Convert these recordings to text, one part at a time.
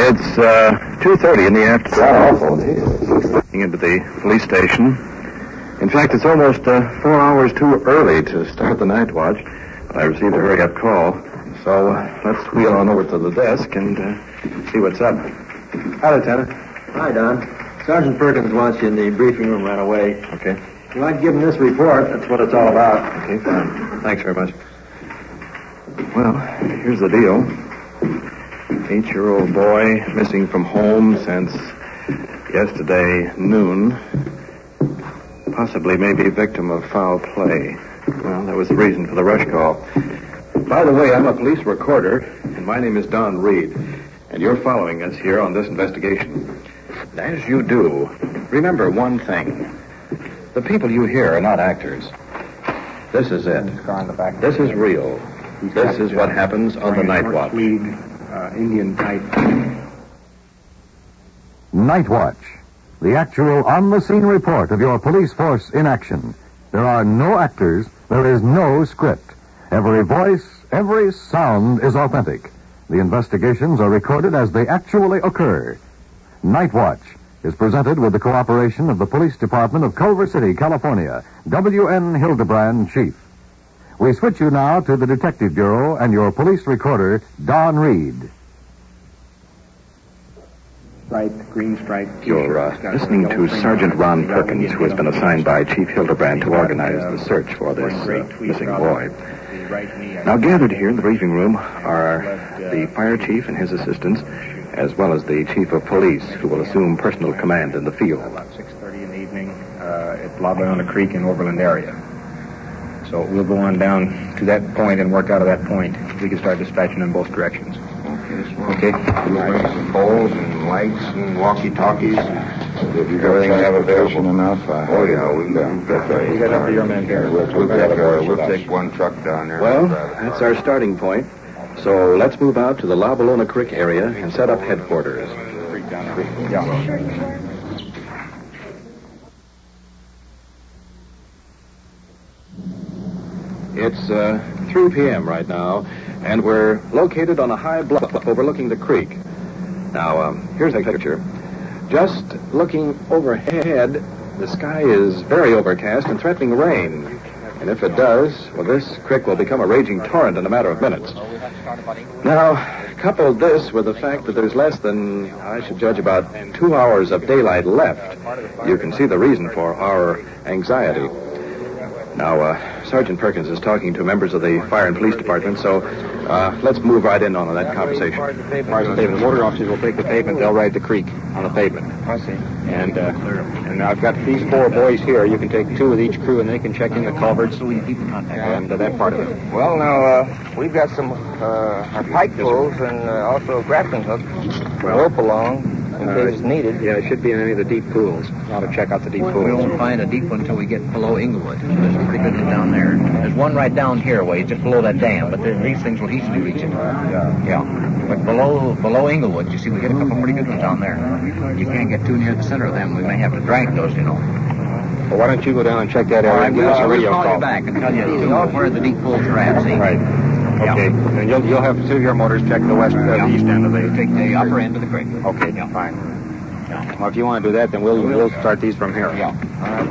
It's 2:30 in the afternoon. Walking into the police station. In fact, it's almost 4 hours too early to start the night watch, but I received a hurry-up call. So let's wheel on over to the desk and see what's up. Hi, Lieutenant. Hi, Don. Sergeant Perkins wants you in the briefing room right away. Okay. If you like giving this report, that's what it's all about. Okay, fine. Thanks very much. Well, here's the deal. 8-year-old boy missing from home since yesterday noon. Possibly maybe victim of foul play. Well, that was the reason for the rush call. By the way, I'm a police recorder, and my name is Don Reed, and you're following us here on this investigation. As you do, remember one thing. The people you hear are not actors. This is it. This is real. This is what happens on the night watch. Indian type. Night Watch, the actual on-the-scene report of your police force in action. There are no actors. There is no script. Every voice, every sound is authentic. The investigations are recorded as they actually occur. Night Watch is presented with the cooperation of the Police Department of Culver City, California. W.N. Hildebrand, Chief. We switch you now to the Detective Bureau and your police recorder, Don Reed. Green stripe. You're listening to Sergeant Ron Perkins, who has been assigned by Chief Hildebrand to organize the search for this missing boy. Now, gathered here in the briefing room are the fire chief and his assistants, as well as the chief of police, who will assume personal command in the field. About 6:30 in the evening at La Leona Creek in Overland area. So we'll go on down to that point and work out of that point. We can start dispatching in both directions. Okay. We'll bring some poles and lights and walkie-talkies. If you have available enough. Oh, yeah, we've got. You got up to your man here. We'll take one truck down there. Well, that's our starting point. So let's move out to the La Leona Creek area and set up headquarters. Yeah. It's 3 p.m. right now, and we're located on a high bluff overlooking the creek. Now, here's a picture. Just looking overhead, the sky is very overcast and threatening rain. And if it does, well, this creek will become a raging torrent in a matter of minutes. Now, couple this with the fact that there's less than, I should judge, about 2 hours of daylight left. You can see the reason for our anxiety. Now, Sergeant Perkins is talking to members of the fire and police department, so let's move right in on that conversation. The motor officers will take the pavement. They'll ride the creek on the pavement. I see. And I've got these 4 boys here. You can take 2 with each crew, and they can check in the culverts and that part of it. Well, now, we've got some pike poles and also a grappling hook. Rope along. In case it's needed. Yeah, it should be in any of the deep pools. Ought to check out the deep pools. We won't find a deep one until we get below Inglewood. There's some pretty good ones down there. There's one right down here, way just below that dam, but these things will easily reach it. Yeah. But below Inglewood, you see, we get a couple pretty good ones down there. You can't get too near the center of them. We may have to drag those, you know. Well, why don't you go down and check that area and give us a radio call call? You back and tell you where the deep pools are at, see? Right. Okay. And you'll have 2 of your motors check the west, the east end of the... Take the upper end of the creek. Okay, fine. Well, if you want to do that, then we'll start these from here. Yeah.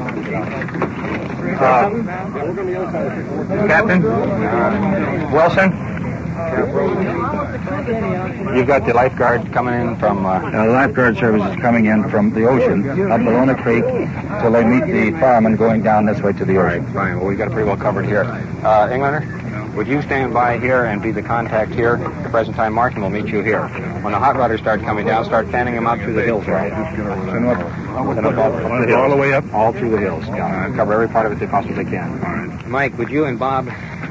Captain Wilson, you've got the lifeguard coming in from... The lifeguard service is coming in from the ocean, up Leona Creek, till they meet the firemen going down this way to the ocean. All right, fine. Well, we've got it pretty well covered here. Englander, would you stand by here and be the contact here? At the present time, Martin will meet you here. When the hot rodders start coming down, start fanning them out through the hills, right? All the way up? All through the hills, yeah. Cover every part of it they possibly can. All right. Mike, would you and Bob...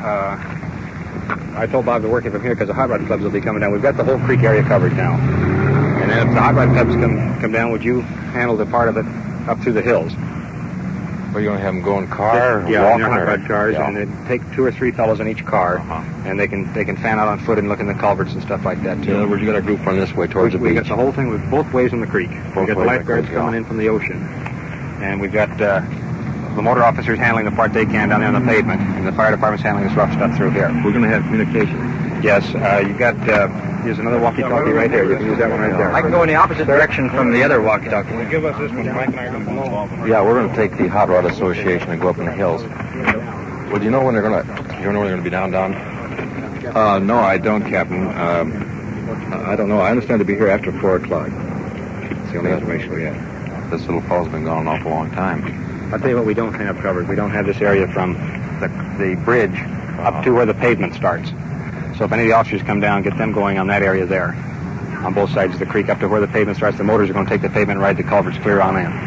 I told Bob to work it from here because the hot rod clubs will be coming down. We've got the whole creek area covered now. And then if the hot rod clubs come down, would you handle the part of it up through the hills? Well, you want to have them go in car? Yeah, walking, in their hot rod or, cars, yeah. and then take 2 or 3 fellows in each car, and they can fan out on foot and look in the culverts and stuff like that too. In other words, you got a group run this way towards the beach. We got the whole thing with both ways in the creek. We got the lifeguards coming in from the ocean, and we've got the motor officers handling the part they can down there on the pavement, and the fire department's handling this rough stuff through here. We're going to have communication. Yes, you've got Here's another walkie-talkie right here. You can use that one right there. I can go in the opposite direction from the other walkie-talkie. Give us this one. Mike and I are going to blow off. Yeah, we're going to take the Hot Rod Association and go up in the hills. Well, do you know when they're going to... You know when they're going to be down? No, I don't, Captain. I don't know. I understand to be here after 4 o'clock. That's the only information we have. This little fall's been gone an awful long time. I'll tell you what we don't have covered. We don't have this area from the bridge up to where the pavement starts. So if any of the officers come down, get them going on that area there. On both sides of the creek up to where the pavement starts. The motors are going to take the pavement right to culverts clear on in.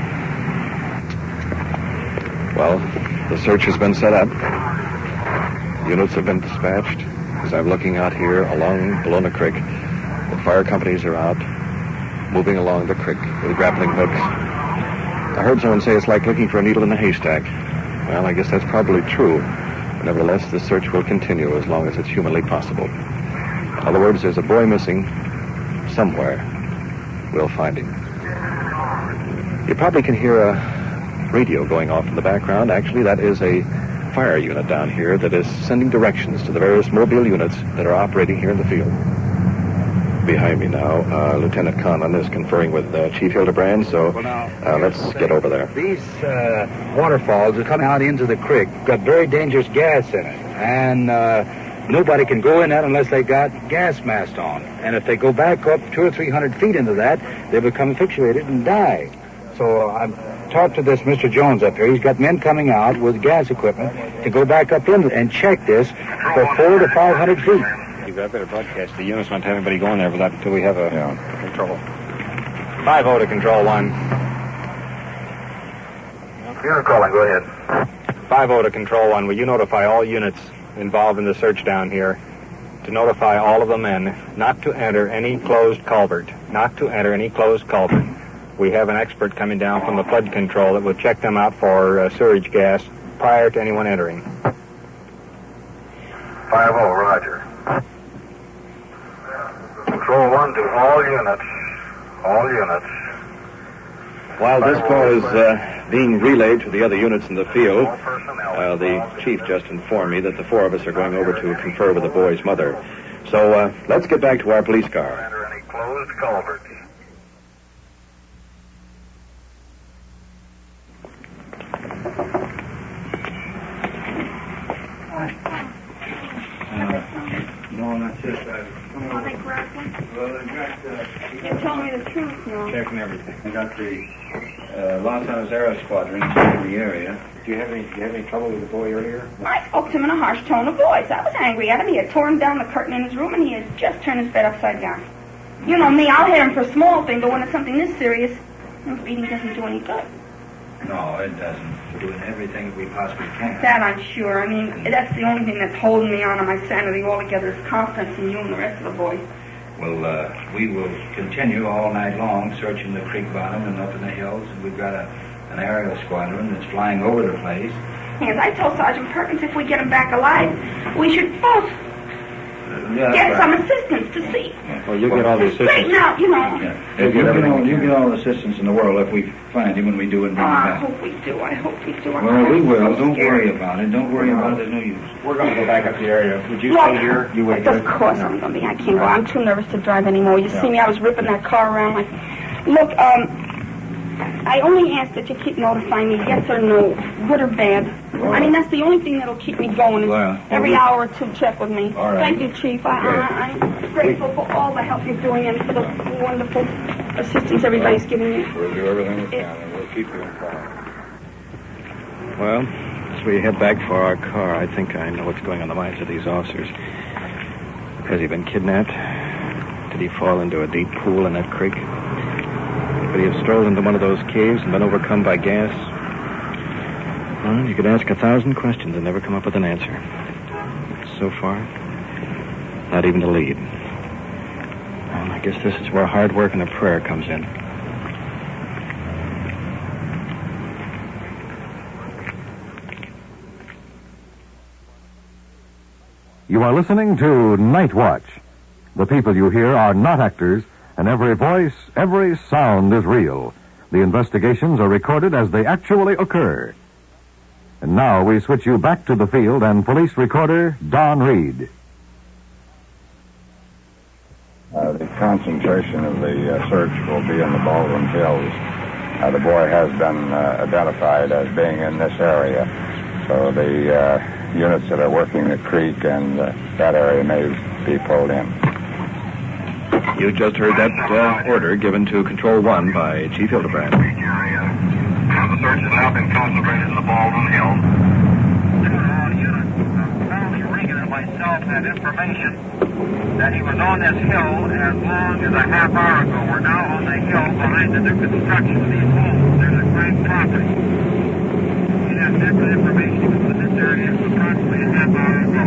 Well, the search has been set up. Units have been dispatched. As I'm looking out here along Bologna Creek, the fire companies are out, moving along the creek with grappling hooks. I heard someone say it's like looking for a needle in a haystack. Well, I guess that's probably true. But nevertheless, the search will continue as long as it's humanly possible. In other words, there's a boy missing somewhere. We'll find him. You probably can hear a radio going off in the background. Actually, that is a fire unit down here that is sending directions to the various mobile units that are operating here in the field. Behind me now, Lieutenant Conlon is conferring with Chief Hildebrand, so let's get over there. These waterfalls are coming out into the creek. Got very dangerous gas in it, and nobody can go in that unless they got gas mask on. And if they go back up 200 or 300 feet into that, they become asphyxiated and die. So I've talked to this Mr. Jones up here. He's got men coming out with gas equipment to go back up in and check this for 400 to 500 feet. You've got better broadcast. The units won't have anybody going there without until we have a control. 5-0 to Control 1. You're calling. Go ahead. 5-0 to Control 1. Will you notify all units involved in the search down here to notify all of the men not to enter any closed culvert. Not to enter any closed culvert. We have an expert coming down from the flood control that will check them out for sewage gas prior to anyone entering. 5-0, roger. Control 1 to all units. All units. While this call is being relayed to the other units in the field, the chief just informed me that the 4 of us are going over to confer with the boy's mother. So let's get back to our police car. Enter any closed culverts. No, not just that. Oh, they grabbed one? Well, they got... You told me the truth, no. Checking everything. They got the Los Angeles Aero Squadron in the area. Do you have any trouble with the boy earlier? I spoke to him in a harsh tone of voice. I was angry at him. He had torn down the curtain in his room, and he had just turned his bed upside down. You know me, I'll hit him for a small thing, but when it's something this serious, beating doesn't do any good. No, it doesn't. We're doing everything we possibly can. That I'm sure. I mean, that's the only thing that's holding me on my sanity altogether is confidence in you and the rest of the boys. Well, we will continue all night long searching the creek bottom and up in the hills. And we've got an aerial squadron that's flying over the place. As I told Sergeant Perkins, if we get him back alive, we should both get some assistance to see. Yeah. Well, you get all the assistance. Straighten out, you know. Yeah. You get all the assistance in the world if we find him when we do and bring him I back. hope we do. I hope we do. Well, we will. Don't scared. worry about it. Don't worry about it. There's no use. We're going to go back up the area. Would you Look, stay here? You wait here? Of course I'm going to be. I can't go. I'm too nervous to drive anymore. You see me, I was ripping that car around like... Look, I only ask that you keep notifying me, yes or no, good or bad. I mean, that's the only thing that'll keep me going. Is every hour or two check with me. All right. Thank you, Chief. I'm grateful for all the help you're doing and for the wonderful assistance everybody's giving you. We'll do everything we can, and we'll keep you informed. Well, as we head back for our car, I think I know what's going on the minds of these officers. Has he been kidnapped? Did he fall into a deep pool in that creek? Could he have strolled into one of those caves and been overcome by gas? Well, you could ask 1,000 questions and never come up with an answer. So far, not even a lead. Well, I guess this is where hard work and a prayer comes in. You are listening to Night Watch. The people you hear are not actors, and every voice, every sound is real. The investigations are recorded as they actually occur. And now we switch you back to the field and police recorder Don Reed. The concentration of the search will be in the Baldwin Hills. The boy has been identified as being in this area. So the units that are working the creek and that area may be pulled in. You just heard that order given to Control 1 by Chief Hildebrand. The search has now been concentrated in the Baldwin Hills. Charlie Regan and myself had information that he was on this hill as long as a half hour ago. We're now on the hill behind the new construction of these homes. There's a great property. We have different information. He was in this area approximately a half hour ago.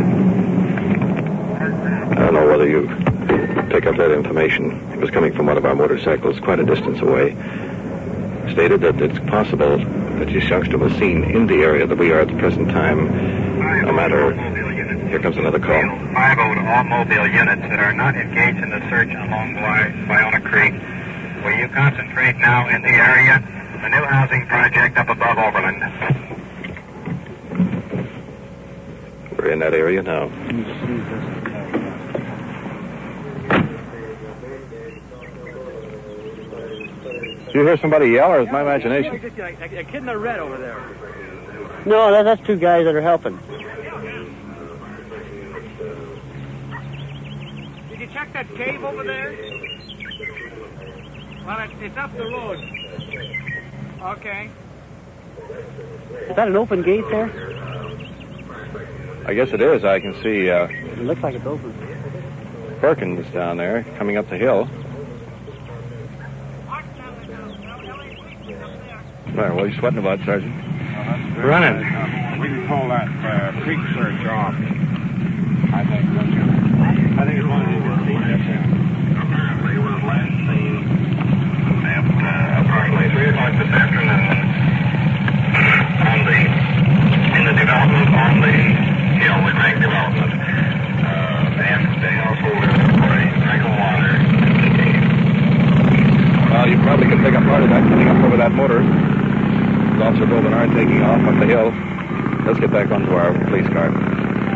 I don't know whether you pick up that information. It was coming from one of our motorcycles quite a distance away. Stated that it's possible that this youngster was seen in the area that we are at the present time. No matter... Here comes another call. 5-0 to all mobile units that are not engaged in the search along Ballona Creek. Will you concentrate now in the area? The new housing project up above Overland. We're in that area now. Did you hear somebody yell, or is my imagination? A kid in the red over there. No, that's two guys that are helping. Did you check that cave over there? Well, it's up the road. Okay. Is that an open gate there? I guess it is. I can see It looks like it's open. Perkins down there coming up the hill. What are you sweating about, Sergeant? Running. We can pull that creek search off. I think it's one of these. Apparently, was last seen at approximately 3 o'clock this afternoon in the development on the hill, the Craig development. And they also were for a drink of water. Well, you probably can pick up part of that coming up over that motor. Officer Bovard taking off up the hill. Let's get back onto our police car. 5-0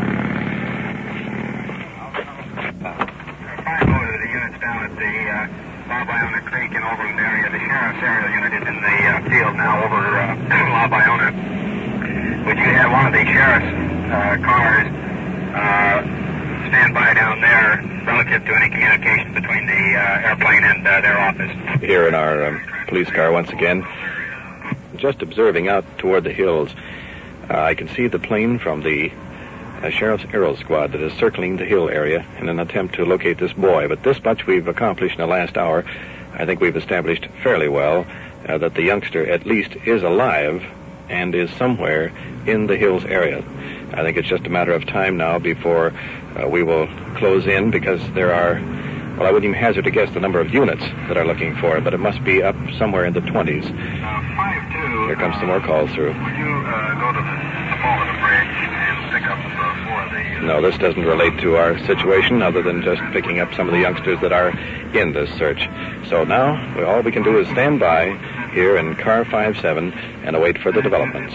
to the units down at the La Ballona Creek in Overland area. The sheriff's aerial unit is in the field now over La Ballona. Would you have one of the sheriff's cars stand by down there relative to any communication between the airplane and their office? Here in our police car once again. Just observing out toward the hills, I can see the plane from the Sheriff's Aero Squad that is circling the hill area in an attempt to locate this boy. But this much we've accomplished in the last hour. I think we've established fairly well that the youngster at least is alive and is somewhere in the hills area. I think it's just a matter of time now before we will close in, because there are, well, I wouldn't even hazard to guess the number of units that are looking for it, but it must be up somewhere in the 20s. 5-2. Here comes some more calls through. Would you go to the fall of the bridge and pick up 4 of the... No, this doesn't relate to our situation other than just picking up some of the youngsters that are in this search. So now, all we can do is stand by here in car 57 and await further developments.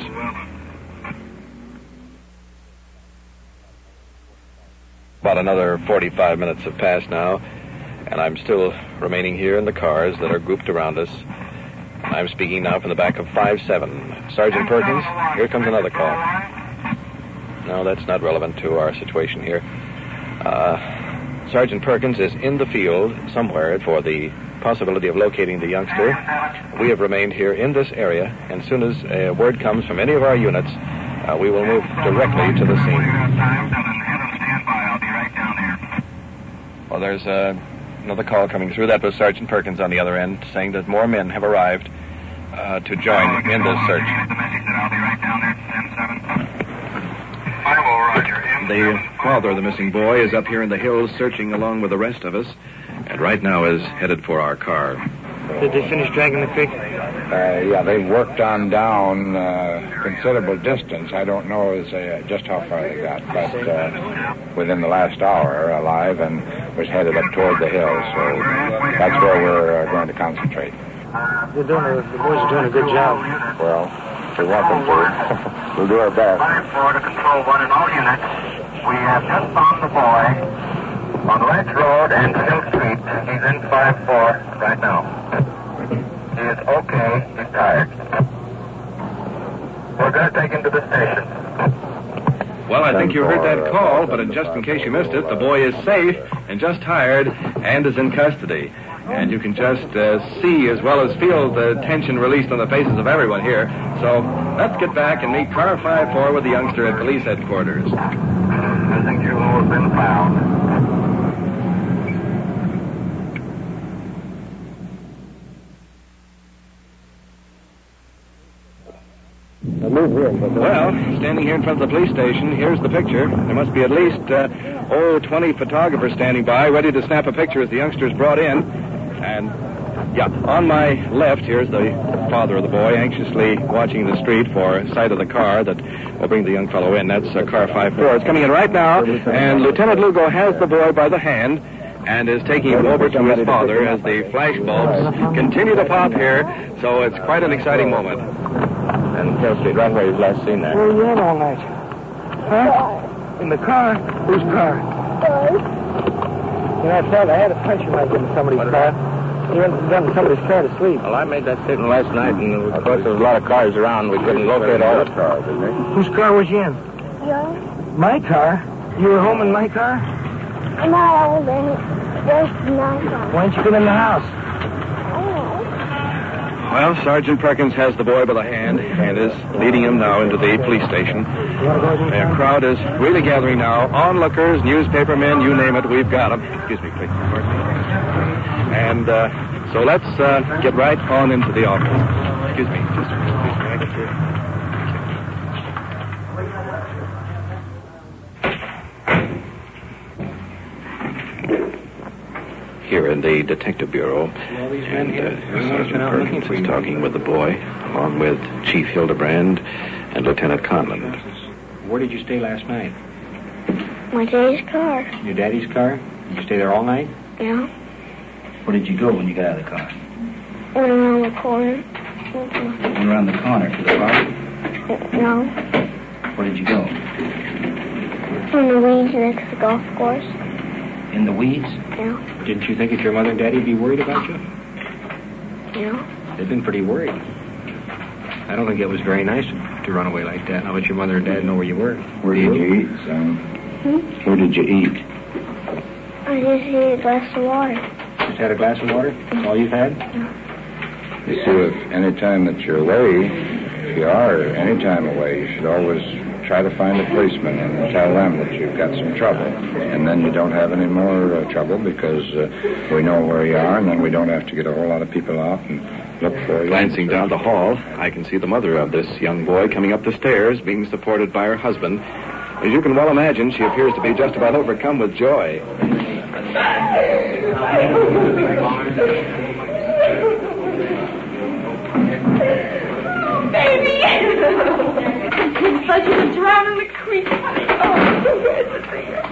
About another 45 minutes have passed now, and I'm still remaining here in the cars that are grouped around us. I'm speaking now from the back of 5-7. Sergeant Perkins, here comes another call. No, that's not relevant to our situation here. Sergeant Perkins is in the field somewhere for the possibility of locating the youngster. We have remained here in this area, and as soon as a word comes from any of our units, we will move directly to the scene. Well, there's another call coming through. That was Sergeant Perkins on the other end, saying that more men have arrived to join in this search. The father of the missing boy is up here in the hills searching along with the rest of us, and right now is headed for our car. Did they finish dragging the creek? Yeah, they've worked on down considerable distance. I don't know just how far they got, but within the last hour alive and was headed up toward the hills. So that's where we're going to concentrate. The boys are doing a good job. Well, we want them to. We'll do our best. 5-4 to Control 1 in all units. We have just found the boy On Ranch Road and Hill Street, he's in 5-4 right now. He is okay. He's tired. We're going to take him to the station. Well, I think you heard that call, but just in case you missed it, the boy is safe and just tired and is in custody. And you can just see as well as feel the tension released on the faces of everyone here. So let's get back and meet car 5-4 with the youngster at police headquarters. Missing jewel has been found. Well, standing here in front of the police station, here's the picture. There must be at least 20 photographers standing by, ready to snap a picture as the youngster is brought in. And, yeah, on my left, here's the father of the boy, anxiously watching the street for sight of the car that will bring the young fellow in. That's car 5-4. It's coming in right now, and Lieutenant Lugo has the boy by the hand and is taking him over to his father as the flash bulbs continue to pop here. So it's quite an exciting moment. And Hill Street, right where you've last seen that. Where are you at all night? Huh? In the car? Whose car? You know, I thought I had a punch you might get in somebody's car. You went in somebody's car to sleep. Well, I made that statement last night, and of course there was a lot of cars around. We couldn't locate all the cars, didn't we? Whose car was you in? Yours? My car? You were home in my car? No, I was in there's my car. Why didn't you get in the house? Well, Sergeant Perkins has the boy by the hand and is leading him now into the police station. The crowd is really gathering now. Onlookers, newspapermen, you name it, we've got them. Excuse me, please. And so let's get right on into the office. Excuse me. Just excuse me. I get through. Here in the Detective Bureau, and Sergeant Perkins is talking with the boy, along with Chief Hildebrand and Lieutenant Conlon. Where did you stay last night? My daddy's car. Your daddy's car? Did you stay there all night? Yeah. Where did you go when you got out of the car? Went around the corner. Went around the corner to the park? No. Where did you go? In the weeds next to the golf course. In the weeds? Yeah. Didn't you think that your mother and daddy would be worried about you? Yeah. They've been pretty worried. I don't think it was very nice to run away like that. Now that your mother and dad know where you were. Where did you eat, son? Where did you eat? I just had a glass of water. Just had a glass of water? That's all you've had? Yeah. You see, if any time that you're away, if you are any time away, you should always try to find a policeman and tell them that you've got some trouble. And then you don't have any more trouble because we know where you are, and then we don't have to get a whole lot of people out and look for you. Glancing down the hall, I can see the mother of this young boy coming up the stairs, being supported by her husband. As you can well imagine, she appears to be just about overcome with joy. Baby! It's like you were drowned in the creek. Oh, so good to see you.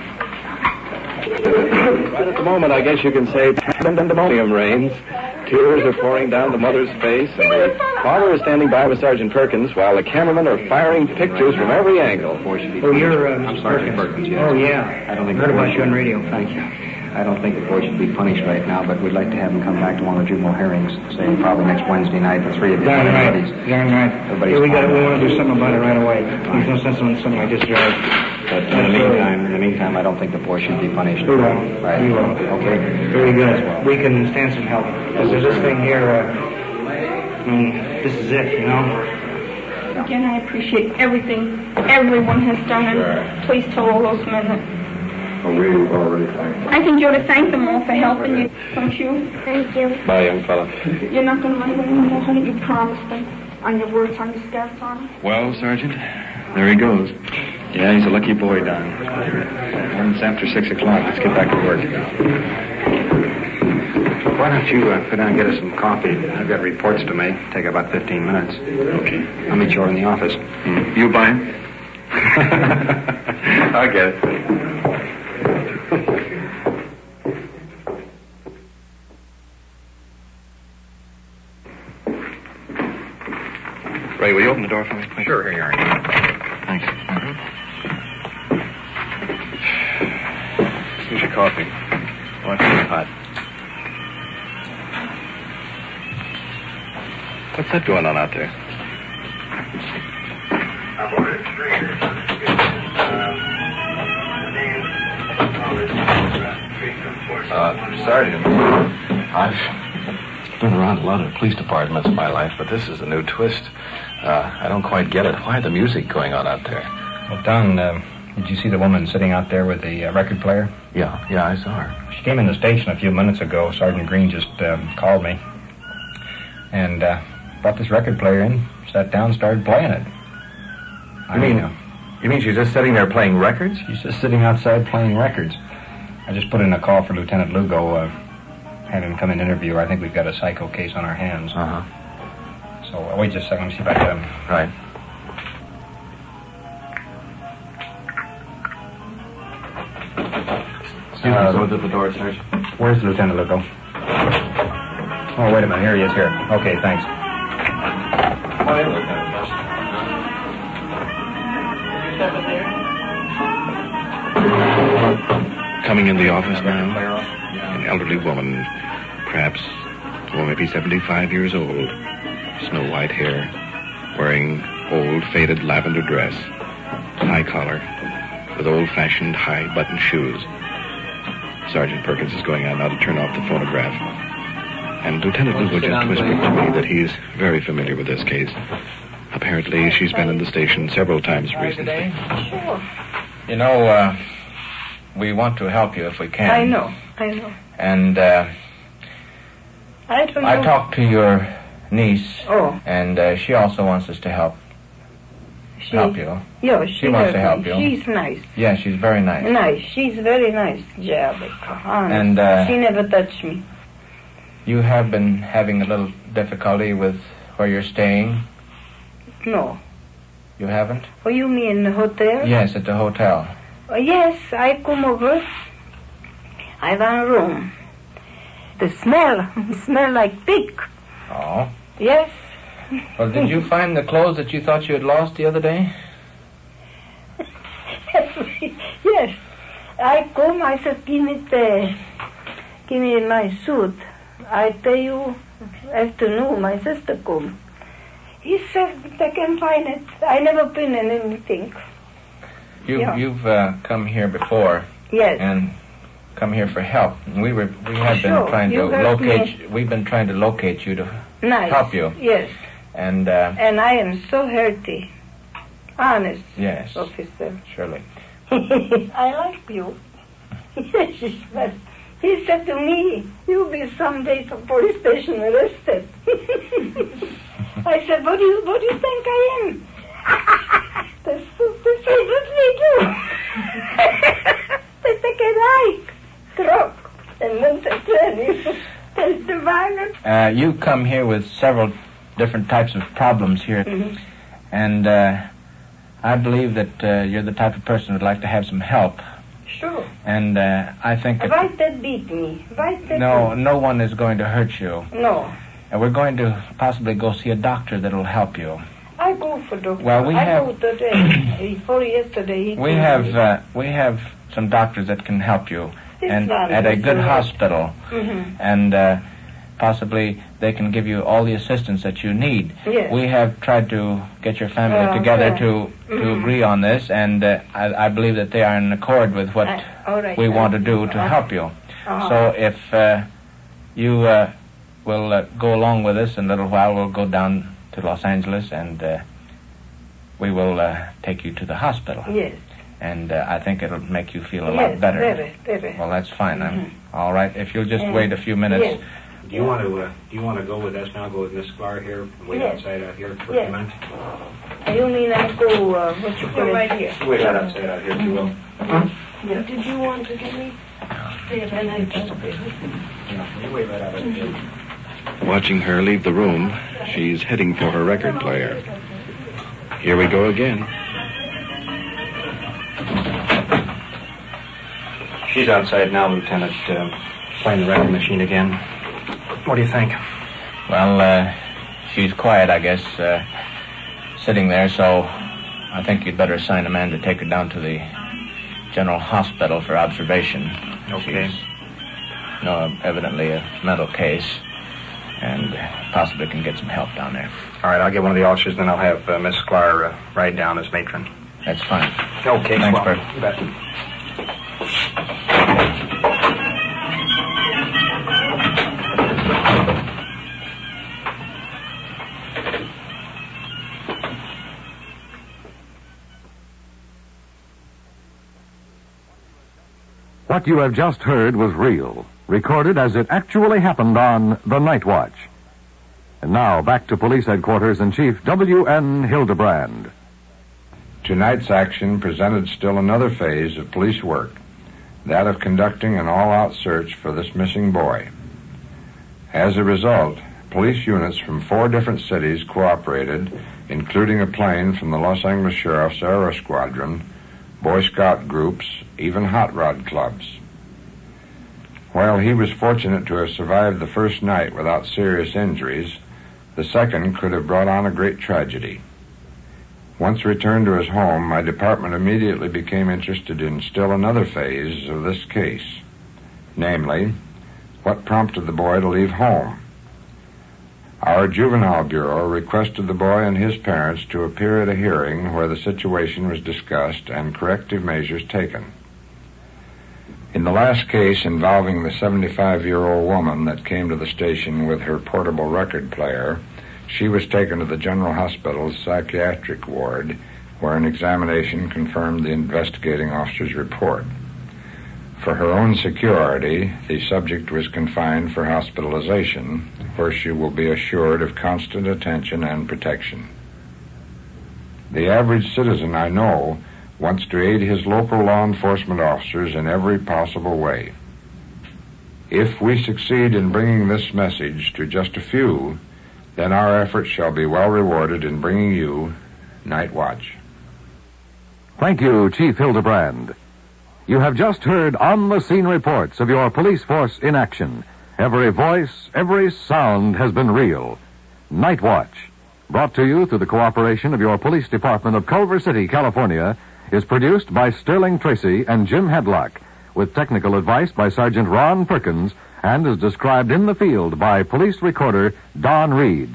Right at the moment, I guess you can say, pandemonium reigns. Tears are pouring down the mother's face, and the father is standing by with Sergeant Perkins, while the cameramen are firing pictures from every angle. Oh, you're Sergeant Perkins, yes. Oh, yeah. I don't think heard about you on radio. Thank you. I don't think the boy should be punished right now, but we'd like to have him come back to one of the juvenile hearings, say probably next Wednesday night, the three of you. Darn right. Darn right. Everybody's we want to do something about it right away. There's no sense in something like this, George. But in the meantime, I don't think the boy should be punished. We will. Right. We will. Okay. Very good. We can stand some help. Because there's this thing here, this is it, you know? Again, I appreciate everything everyone has done, and please tell all those men that We've already thanked them. I think you ought to thank them all for helping you, don't you? Thank you. Bye, young fella. You're not going to run away anymore, honey. You promised them on your words on your scarf on. Well, Sergeant, there he goes. Yeah, he's a lucky boy, Don. And it's after 6 o'clock. Let's get back to work. Why don't you go down and get us some coffee? I've got reports to make. Take about 15 minutes. Okay. I'll meet you over in the office. You buying? I'll get it. Ray, will you open the door for me, please? Sure, here you are. Thanks. Here's your coffee. Watch this hot. What's that going on out there? Sergeant, I've been around a lot of police departments in my life, but this is a new twist. I don't quite get it. Why the music going on out there? Well, Don, did you see the woman sitting out there with the record player? Yeah, I saw her. She came in the station a few minutes ago. Sergeant Green just called me. And brought this record player in, sat down, started playing it. You mean she's just sitting there playing records? She's just sitting outside playing records. I just put in a call for Lieutenant Lugo, had him come and interview her. I think we've got a psycho case on our hands. Uh-huh. So wait just a second, let me see if I can... Right. Go to the door, Sergeant. Where's Lieutenant Lugo? Oh, wait a minute. Here he is, here. Okay, thanks. Come in, Lieutenant. Coming in the office now, an elderly woman, perhaps, maybe 75 years old, snow-white hair, wearing old, faded lavender dress, high collar, with old-fashioned high-button shoes. Sergeant Perkins is going out now to turn off the phonograph. And Lieutenant Lugo just whispered to me that he's very familiar with this case. Apparently, she's been in the station several times recently. Sure. You know, we want to help you if we can. I know. And I don't know. I talked to your niece. Oh. And she also wants us to help you. Yeah, she wants to help you. She's nice. Yeah, she's very nice. Nice. She's very nice, Jerica. Honest. And she never touched me. You have been having a little difficulty with where you're staying? No. You haven't? Oh, you mean the hotel? Yes, at the hotel. Oh, yes, I come over. I want a room. The smell like pig. Oh. Yes. Well, did you find the clothes that you thought you had lost the other day? Yes. I come, I said, give me my suit. I tell you, afternoon, my sister come. He said, I can find it. I never been in anything. You've come here before. Yes. And come here for help. And we've been trying to locate you to help you. Yes. And I am so hurty. Honest. Yes. Officer. Surely. I like you. Yes, but he said to me, you'll be someday to police station arrested. I said, what do you think I am? That's what they do. They take a truck and then that's the violence. You come here with several different types of problems here. Mm-hmm. And I believe that you're the type of person who would like to have some help. Sure. And I think... Why that beat me? No one is going to hurt you. No. And we're going to possibly go see a doctor that will help you. I go for doctor. Well, I go today. Before yesterday, we have some doctors that can help you, and at a good hospital, and possibly they can give you all the assistance that you need. Yes. We have tried to get your family together to agree on this, and I believe that they are in accord with what we want to do to help you. So if you will go along with us in a little while, we'll go down to Los Angeles, and we will take you to the hospital. Yes. And I think it'll make you feel a lot better. Very. Well, that's fine. All right. If you'll just wait a few minutes. Yes. Do you want to go with us now? Go with Miss Sklar here, wait outside out here for a few minutes. You mean I go? What you go right here? Wait outside out here, if you will. Yeah. Did you want to get me? Wait right out here. Watching her leave the room, she's heading for her record player. Here we go again. She's outside now, Lieutenant, playing the record machine again. What do you think? Well, she's quiet, I guess, sitting there, so I think you'd better assign a man to take her down to the General Hospital for observation. Okay. evidently a mental case, and possibly can get some help down there. All right, I'll get one of the officers, then I'll have Miss Sklar ride down as matron. That's fine. Okay, Thanks, well, Bert. you bet. What you have just heard was real, recorded as it actually happened on The Night Watch. And now, back to Police Headquarters and Chief W.N. Hildebrand. Tonight's action presented still another phase of police work, that of conducting an all-out search for this missing boy. As a result, police units from 4 different cities cooperated, including a plane from the Los Angeles Sheriff's Aero Squadron, Boy Scout groups, even hot rod clubs. While he was fortunate to have survived the first night without serious injuries, the second could have brought on a great tragedy. Once returned to his home, my department immediately became interested in still another phase of this case, namely, what prompted the boy to leave home. Our Juvenile Bureau requested the boy and his parents to appear at a hearing where the situation was discussed and corrective measures taken. In the last case involving the 75-year-old woman that came to the station with her portable record player, she was taken to the General Hospital's psychiatric ward, where an examination confirmed the investigating officer's report. For her own security, the subject was confined for hospitalization, where she will be assured of constant attention and protection. The average citizen I know wants to aid his local law enforcement officers in every possible way. If we succeed in bringing this message to just a few, then our efforts shall be well rewarded in bringing you Night Watch. Thank you, Chief Hildebrand. You have just heard on-the-scene reports of your police force in action. Every voice, every sound has been real. Night Watch, brought to you through the cooperation of your police department of Culver City, California, is produced by Sterling Tracy and Jim Hedlock, with technical advice by Sergeant Ron Perkins, and is described in the field by police recorder Don Reed.